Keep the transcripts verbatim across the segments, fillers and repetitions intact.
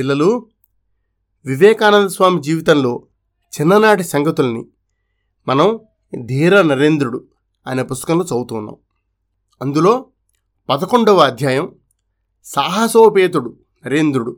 పిల్లలు, వివేకానంద స్వామి జీవితంలో చిన్ననాటి సంగతుల్ని మనం ధీర నరేంద్రుడు అనే పుస్తకంలో చదువుతూ ఉన్నాం. అందులో పదకొండవ అధ్యాయం సాహసోపేతుడు నరేంద్రుడు.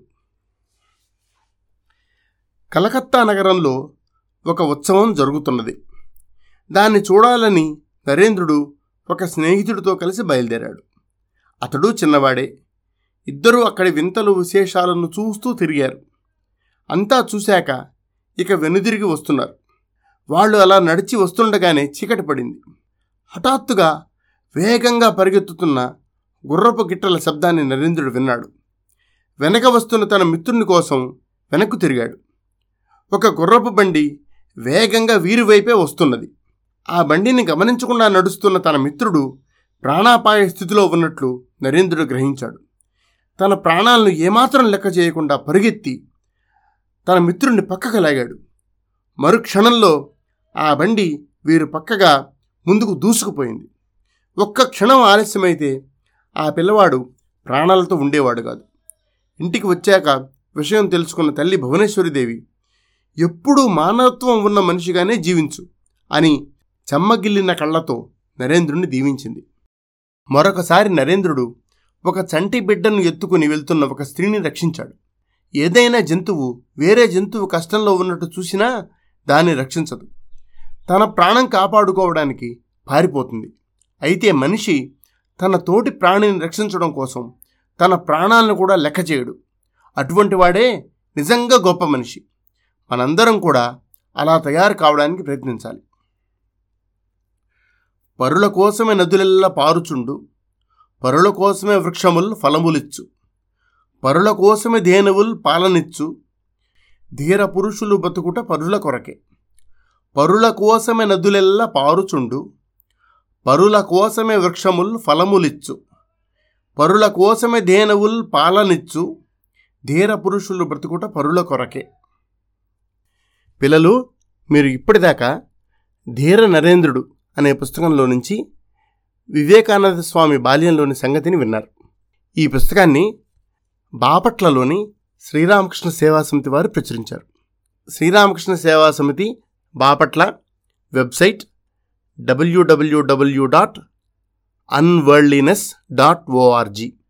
కలకత్తా నగరంలో ఒక ఉత్సవం జరుగుతున్నది. దాన్ని చూడాలని నరేంద్రుడు ఒక స్నేహితుడితో కలిసి బయలుదేరాడు. అతడు చిన్నవాడే. ఇద్దరూ అక్కడి వింతలు విశేషాలను చూస్తూ తిరిగారు. అంతా చూశాక ఇక వెనుదిరిగి వస్తున్నారు. వాళ్ళు అలా నడిచి వస్తుండగానే చీకటి పడింది. హఠాత్తుగా వేగంగా పరిగెత్తుతున్న గుర్రపు గిట్టల శబ్దాన్ని నరేంద్రుడు విన్నాడు. వెనక వస్తున్న తన మిత్రుని కోసం వెనక్కు తిరిగాడు. ఒక గుర్రపు బండి వేగంగా వీరి వైపే వస్తున్నది. ఆ బండిని గమనించకుండా నడుస్తున్న తన మిత్రుడు ప్రాణాపాయ స్థితిలో ఉన్నట్లు నరేంద్రుడు గ్రహించాడు. తన ప్రాణాలను ఏమాత్రం లెక్క చేయకుండా పరుగెత్తి తన మిత్రుడిని పక్కకు లాగాడు. మరుక్షణంలో ఆ బండి వీరు పక్కగా ముందుకు దూసుకుపోయింది. ఒక్క క్షణం ఆలస్యమైతే ఆ పిల్లవాడు ప్రాణాలతో ఉండేవాడు కాదు. ఇంటికి వచ్చాక విషయం తెలుసుకున్న తల్లి భువనేశ్వరీదేవి, ఎప్పుడూ మానవత్వం ఉన్న మనిషిగానే జీవించు అని చెమ్మగిల్లిన కళ్ళతో నరేంద్రుడిని దీవించింది. మరొకసారి నరేంద్రుడు ఒక చంటి బిడ్డను ఎత్తుకుని వెళ్తున్న ఒక స్త్రీని రక్షించాడు. ఏదైనా జంతువు వేరే జంతువు కష్టంలో ఉన్నట్టు చూసినా దాన్ని రక్షించదు. తన ప్రాణం కాపాడుకోవడానికి పారిపోతుంది. అయితే మనిషి తన తోటి ప్రాణిని రక్షించడం కోసం తన ప్రాణాలను కూడా లెక్క చేయడు. అటువంటి వాడే నిజంగా గొప్ప మనిషి. మనందరం కూడా అలా తయారు కావడానికి ప్రయత్నించాలి. పరుల కోసమే నదులెల్లా పారుచుండు, పరుల కోసమే వృక్షముల్ ఫలములిచ్చు, పరుల కోసమే ధేనువుల్ పాలనిచ్చు, ధీర పురుషులు బతుకుట పరుల కొరకే. పరుల కోసమే నదులెల్లా పారుచుండు, పరుల కోసమే వృక్షముల్ ఫలములిచ్చు, పరుల కోసమే ధేనువుల్ పాలనిచ్చు, ధీర పురుషులు బ్రతుకుట పరుల కొరకే. పిల్లలు, మీరు ఇప్పటిదాకా ధీర నరేంద్రుడు అనే పుస్తకంలో నుంచి వివేకానంద స్వామి బాల్యంలోని సంగతిని విన్నారు. ఈ పుస్తకాన్ని బాపట్లలోని శ్రీరామకృష్ణ సేవా సమితి వారు ప్రచురించారు. Sri Ramakrishna Seva Samiti Bapatla website W W W dot unworldliness dot ORG.